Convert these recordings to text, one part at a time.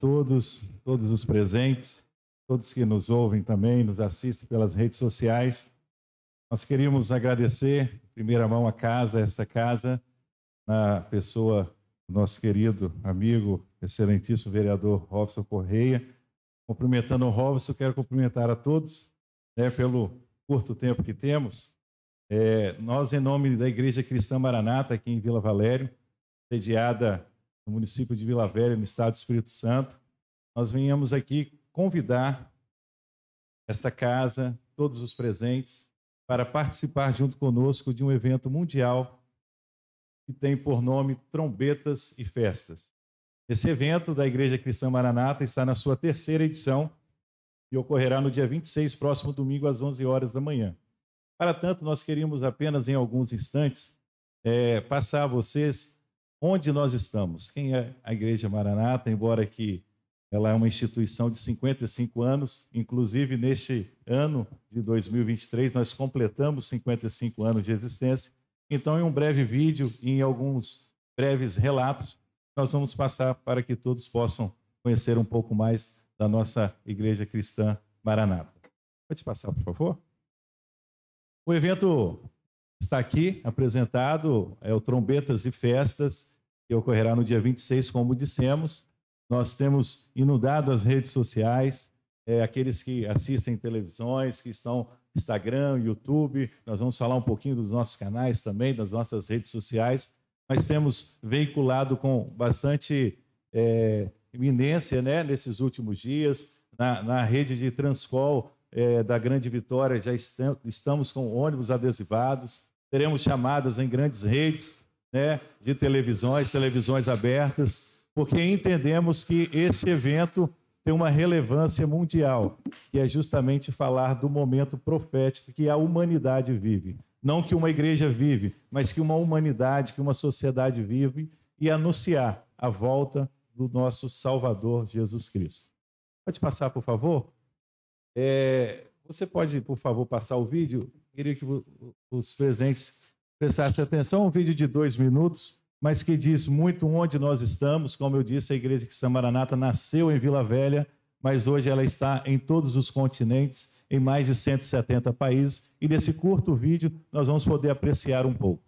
todos os presentes, todos que nos ouvem também, nos assistem pelas redes sociais. Nós queríamos agradecer, em primeira mão, esta casa, na pessoa do nosso querido amigo, excelentíssimo vereador Robson Correia. Cumprimentando o Robson, quero cumprimentar a todos, pelo curto tempo que temos. Nós, em nome da Igreja Cristã Maranata, aqui em Vila Valério, sediada no município de Vila Velha, no estado do Espírito Santo, nós venhamos aqui convidar esta casa, todos os presentes, para participar junto conosco de um evento mundial que tem por nome Trombetas e Festas. Esse evento da Igreja Cristã Maranata está na sua terceira edição e ocorrerá no dia 26, próximo domingo, às 11 horas da manhã. Para tanto, nós queríamos apenas, em alguns instantes, passar a vocês onde nós estamos. Quem é a Igreja Maranata, embora que ela é uma instituição de 55 anos, inclusive neste ano de 2023, nós completamos 55 anos de existência. Então, em um breve vídeo e em alguns breves relatos, nós vamos passar para que todos possam conhecer um pouco mais da nossa Igreja Cristã Maranata. Pode passar, por favor? O evento está aqui apresentado, é o Trombetas e Festas, que ocorrerá no dia 26, como dissemos. Nós temos inundado as redes sociais, aqueles que assistem televisões, que estão no Instagram, YouTube. Nós vamos falar um pouquinho dos nossos canais também, das nossas redes sociais, mas temos veiculado com bastante iminência, nesses últimos dias, na rede de Transcol da Grande Vitória, já estamos com ônibus adesivados, teremos chamadas em grandes redes de televisões abertas, porque entendemos que esse evento tem uma relevância mundial, que é justamente falar do momento profético que a humanidade vive. Não que uma igreja vive, mas que uma humanidade, que uma sociedade vive, e anunciar a volta do nosso Salvador Jesus Cristo. Pode passar, por favor? Você pode, por favor, passar o vídeo? Queria que os presentes prestassem atenção. Um vídeo de 2 minutos, mas que diz muito onde nós estamos. Como eu disse, a Igreja Cristã Maranata nasceu em Vila Velha, mas hoje ela está em todos os continentes, em mais de 170 países, e nesse curto vídeo nós vamos poder apreciar um pouco.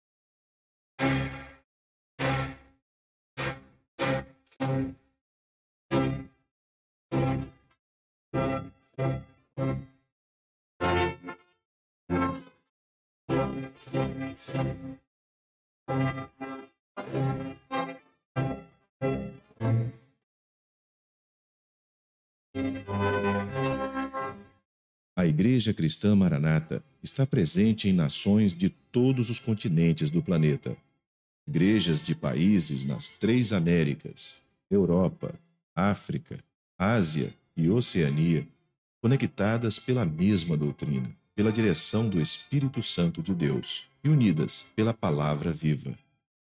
A Igreja Cristã Maranata está presente em nações de todos os continentes do planeta. Igrejas de países nas 3 Américas, Europa, África, Ásia e Oceania, conectadas pela mesma doutrina, pela direção do Espírito Santo de Deus e unidas pela palavra viva.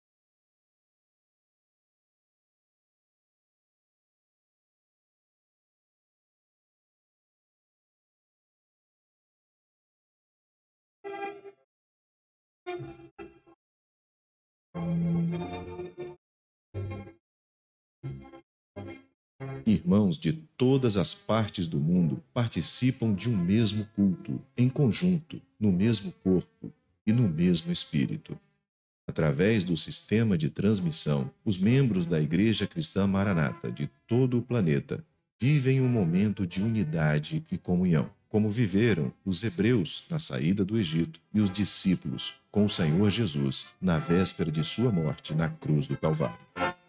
Irmãos de todas as partes do mundo participam de um mesmo culto, em conjunto, no mesmo corpo e no mesmo espírito. Através do sistema de transmissão, os membros da Igreja Cristã Maranata de todo o planeta vivem um momento de unidade e comunhão, como viveram os hebreus na saída do Egito e os discípulos com o Senhor Jesus na véspera de sua morte na cruz do Calvário.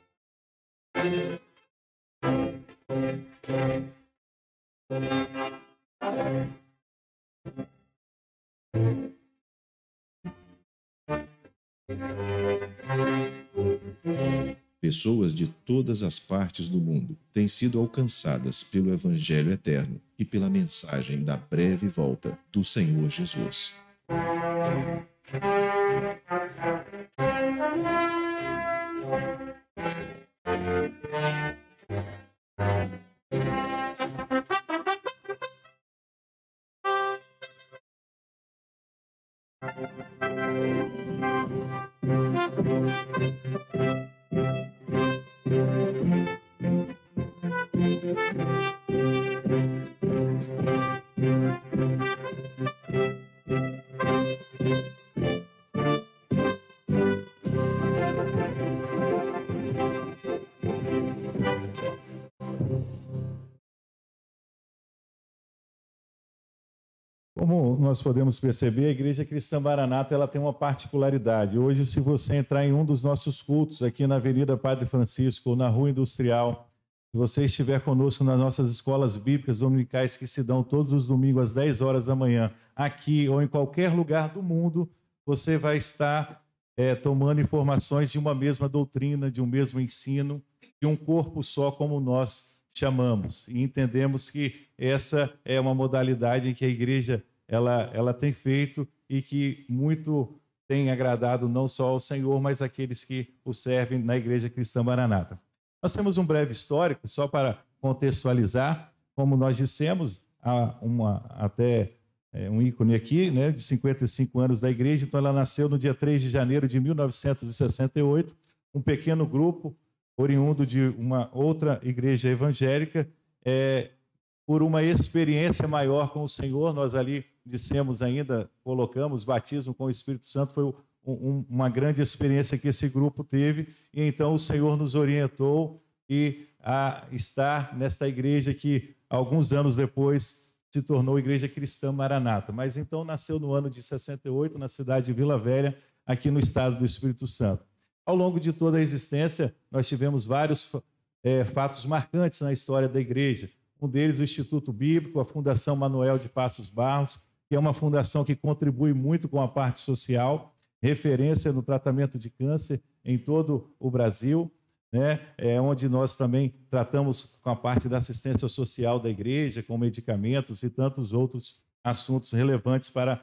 Pessoas de todas as partes do mundo têm sido alcançadas pelo Evangelho eterno e pela mensagem da breve volta do Senhor Jesus. Como nós podemos perceber, a Igreja Cristã Maranata ela tem uma particularidade. Hoje, se você entrar em um dos nossos cultos aqui na Avenida Padre Francisco ou na Rua Industrial, se você estiver conosco nas nossas escolas bíblicas dominicais que se dão todos os domingos às 10 horas da manhã, aqui ou em qualquer lugar do mundo, você vai estar tomando informações de uma mesma doutrina, de um mesmo ensino, de um corpo só como nós chamamos. E entendemos que essa é uma modalidade em que a igreja ela tem feito e que muito tem agradado não só ao Senhor, mas àqueles que o servem na Igreja Cristã Maranata. Nós temos um breve histórico, só para contextualizar, como nós dissemos, há um ícone aqui, né, de 55 anos da igreja. Então ela nasceu no dia 3 de janeiro de 1968, um pequeno grupo oriundo de uma outra igreja evangélica, por uma experiência maior com o Senhor. Nós ali dissemos ainda, colocamos, batismo com o Espírito Santo foi uma grande experiência que esse grupo teve, e então o Senhor nos orientou a estar nesta igreja que, alguns anos depois, se tornou Igreja Cristã Maranata. Mas então nasceu no ano de 68, na cidade de Vila Velha, aqui no estado do Espírito Santo. Ao longo de toda a existência, nós tivemos vários fatos marcantes na história da igreja. Um deles, o Instituto Bíblico, a Fundação Manuel de Passos Barros, que é uma fundação que contribui muito com a parte social, referência no tratamento de câncer em todo o Brasil, né? Onde nós também tratamos com a parte da assistência social da igreja, com medicamentos e tantos outros assuntos relevantes para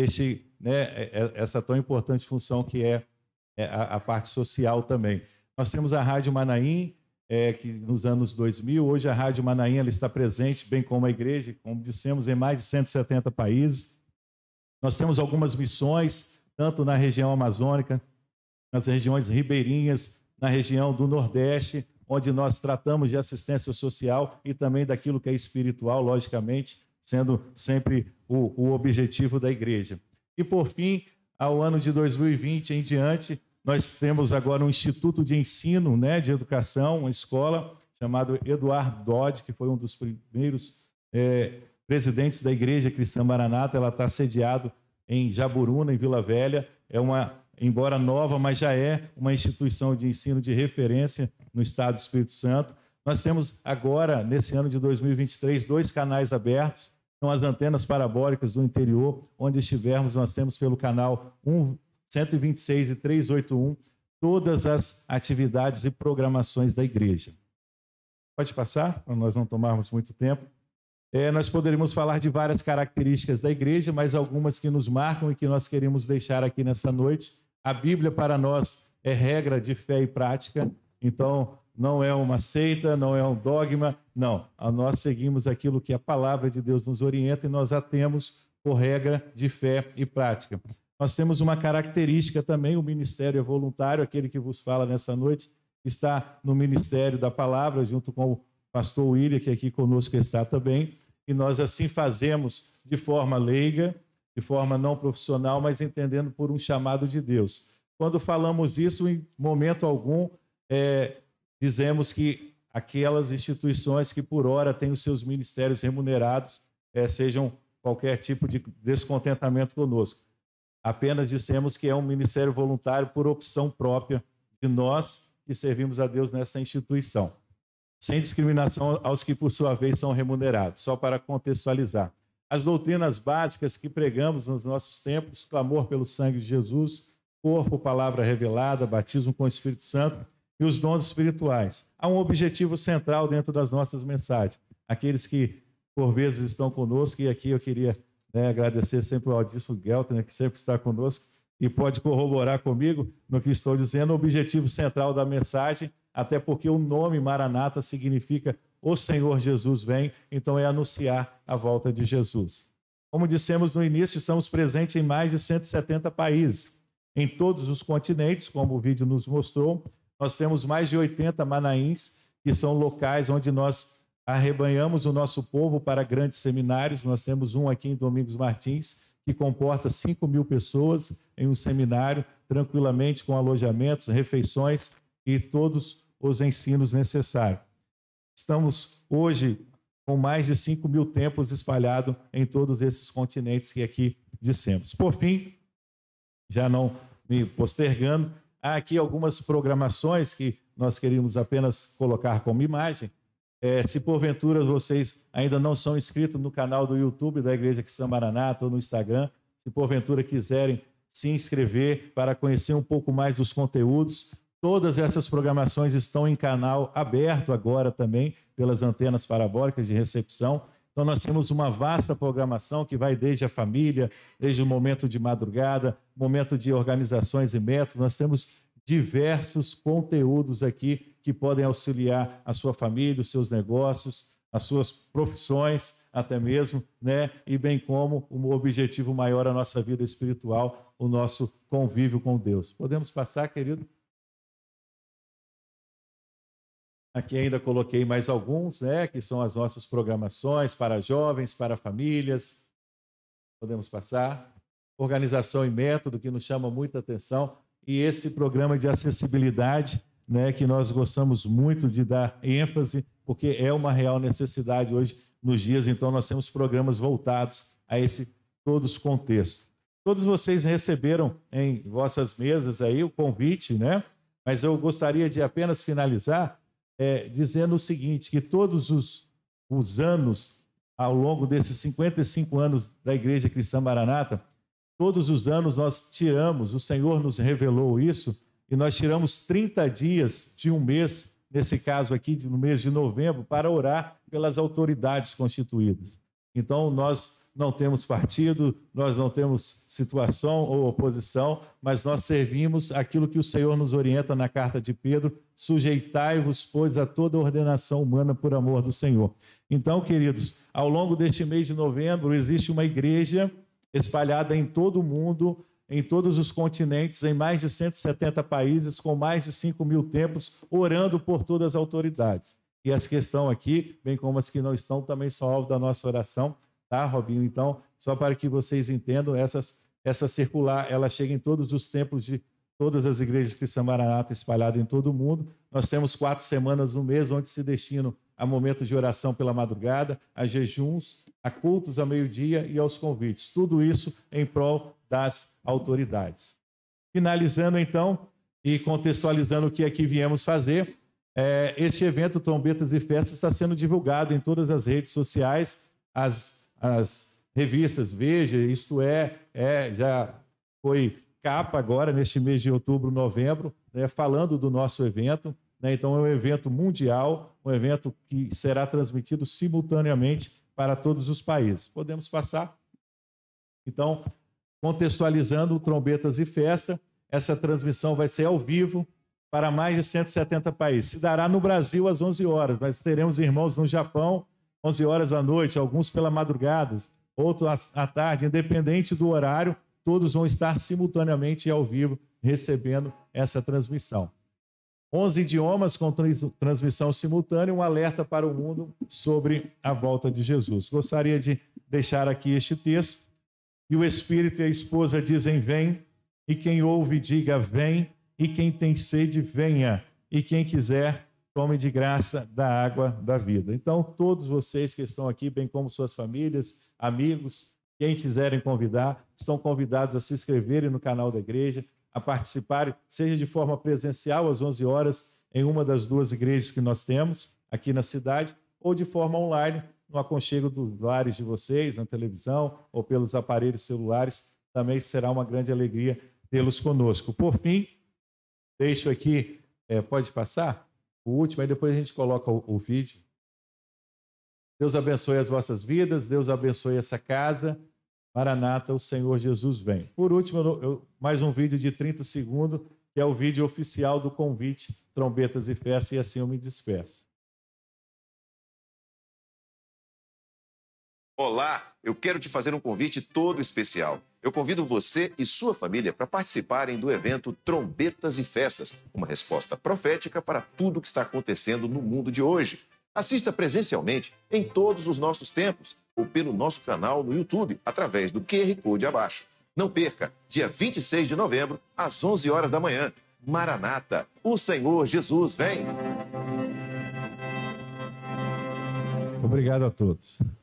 essa tão importante função que é a parte social também. Nós temos a Rádio Manaim, que nos anos 2000, hoje a Rádio Manaim ela está presente, bem como a igreja, como dissemos, em mais de 170 países. Nós temos algumas missões, tanto na região amazônica, nas regiões ribeirinhas, na região do Nordeste, onde nós tratamos de assistência social e também daquilo que é espiritual, logicamente, sendo sempre o objetivo da igreja. E, por fim, ao ano de 2020 em diante, nós temos agora um instituto de ensino, de educação, uma escola chamada Eduardo Dodge, que foi um dos primeiros presidentes da Igreja Cristã Maranata. Ela está sediado em Jaburuna, em Vila Velha. Embora nova, mas já é uma instituição de ensino de referência no estado do Espírito Santo. Nós temos agora, nesse ano de 2023, 2 canais abertos. São as antenas parabólicas do interior, onde estivermos, nós temos pelo canal 126 e 381 todas as atividades e programações da igreja. Pode passar, para nós não tomarmos muito tempo. Nós poderíamos falar de várias características da igreja, mas algumas que nos marcam e que nós queremos deixar aqui nessa noite. A Bíblia para nós é regra de fé e prática, então não é uma seita, não é um dogma, não. Nós seguimos aquilo que a palavra de Deus nos orienta e nós a temos por regra de fé e prática. Nós temos uma característica também, o ministério é voluntário, aquele que vos fala nessa noite está no Ministério da Palavra, junto com o pastor William, que aqui conosco está também, e nós assim fazemos de forma leiga, de forma não profissional, mas entendendo por um chamado de Deus. Quando falamos isso, em momento algum, dizemos que aquelas instituições que por hora têm os seus ministérios remunerados sejam qualquer tipo de descontentamento conosco. Apenas dissemos que é um ministério voluntário por opção própria de nós que servimos a Deus nessa instituição, sem discriminação aos que, por sua vez, são remunerados. Só para contextualizar. As doutrinas básicas que pregamos nos nossos tempos, clamor pelo sangue de Jesus, corpo, palavra revelada, batismo com o Espírito Santo e os dons espirituais. Há um objetivo central dentro das nossas mensagens. Aqueles que, por vezes, estão conosco, e aqui eu queria agradecer sempre ao Aldilson Geltner, que sempre está conosco, e pode corroborar comigo no que estou dizendo, o objetivo central da mensagem, até porque o nome Maranata significa o Senhor Jesus vem, então é anunciar a volta de Jesus. Como dissemos no início, estamos presentes em mais de 170 países, em todos os continentes, como o vídeo nos mostrou. Nós temos mais de 80 manaíns, que são locais onde nós arrebanhamos o nosso povo para grandes seminários. Nós temos um aqui em Domingos Martins, que comporta 5.000 pessoas em um seminário, tranquilamente, com alojamentos, refeições e todos os ensinos necessários. Estamos hoje com mais de 5.000 templos espalhados em todos esses continentes que aqui dissemos. Por fim, já não me postergando, há aqui algumas programações que nós queríamos apenas colocar como imagem. Se porventura vocês ainda não são inscritos no canal do YouTube da Igreja Cristã Maranata ou no Instagram, se porventura quiserem se inscrever para conhecer um pouco mais dos conteúdos, todas essas programações estão em canal aberto agora também pelas antenas parabólicas de recepção. Então nós temos uma vasta programação que vai desde a família, desde o momento de madrugada, momento de organizações e métodos. Nós temos diversos conteúdos aqui que podem auxiliar a sua família, os seus negócios, as suas profissões até mesmo, né? E bem como o objetivo maior da nossa vida espiritual, o nosso convívio com Deus. Podemos passar, querido? Aqui ainda coloquei mais alguns, né? Que são as nossas programações para jovens, para famílias. Podemos passar. Organização e método, que nos chama muita atenção. E esse programa de acessibilidade, né, que nós gostamos muito de dar ênfase, porque é uma real necessidade hoje nos dias, então nós temos programas voltados a esse todos contexto. Todos vocês receberam em vossas mesas aí o convite, né? Mas eu gostaria de apenas finalizar dizendo o seguinte, que todos os anos, ao longo desses 55 anos da Igreja Cristã Maranata, todos os anos nós tiramos, o Senhor nos revelou isso, e nós tiramos 30 dias de um mês, nesse caso aqui, no mês de novembro, para orar pelas autoridades constituídas. Então, nós não temos partido, nós não temos situação ou oposição, mas nós servimos aquilo que o Senhor nos orienta na carta de Pedro: sujeitai-vos, pois, a toda ordenação humana por amor do Senhor. Então, queridos, ao longo deste mês de novembro, existe uma igreja espalhada em todo o mundo, em todos os continentes, em mais de 170 países, com mais de 5.000 templos, orando por todas as autoridades. E as que estão aqui, bem como as que não estão, também são alvo da nossa oração, tá, Robinho? Então, só para que vocês entendam, essa circular, ela chega em todos os templos de todas as igrejas cristãs Maranata espalhadas em todo o mundo. Nós temos 4 semanas no mês, onde se destinam a momentos de oração pela madrugada, a jejuns, a cultos ao meio-dia e aos convites. Tudo isso em prol das autoridades. Finalizando, então, e contextualizando o que aqui viemos fazer, este evento Trombetas e Festas está sendo divulgado em todas as redes sociais, as revistas Veja, Isto já foi capa agora, neste mês de outubro, novembro, né, falando do nosso evento. Né, então, é um evento mundial, um evento que será transmitido simultaneamente para todos os países. Podemos passar? Então, contextualizando o Trombetas e Festa, essa transmissão vai ser ao vivo para mais de 170 países. Se dará no Brasil às 11 horas, mas teremos irmãos no Japão, 11 horas da noite, alguns pela madrugada, outros à tarde, independente do horário, todos vão estar simultaneamente e ao vivo recebendo essa transmissão. 11 idiomas com transmissão simultânea, um alerta para o mundo sobre a volta de Jesus. Gostaria de deixar aqui este texto. E o Espírito e a esposa dizem: vem, e quem ouve diga: vem, e quem tem sede, venha, e quem quiser, tome de graça da água da vida. Então, todos vocês que estão aqui, bem como suas famílias, amigos, quem quiserem convidar, estão convidados a se inscreverem no canal da igreja, a participarem, seja de forma presencial, às 11 horas, em uma das 2 igrejas que nós temos aqui na cidade, ou de forma online, no aconchego dos lares de vocês, na televisão, ou pelos aparelhos celulares. Também será uma grande alegria tê-los conosco. Por fim, deixo aqui, pode passar? O último, aí depois a gente coloca o vídeo. Deus abençoe as vossas vidas, Deus abençoe essa casa. Maranata, o Senhor Jesus vem. Por último, mais um vídeo de 30 segundos, que é o vídeo oficial do convite Trombetas e Festa, e assim eu me despeço. Olá, eu quero te fazer um convite todo especial. Eu convido você e sua família para participarem do evento Trombetas e Festas, uma resposta profética para tudo o que está acontecendo no mundo de hoje. Assista presencialmente em todos os nossos templos ou pelo nosso canal no YouTube, através do QR Code abaixo. Não perca, dia 26 de novembro, às 11 horas da manhã. Maranata, o Senhor Jesus vem! Obrigado a todos.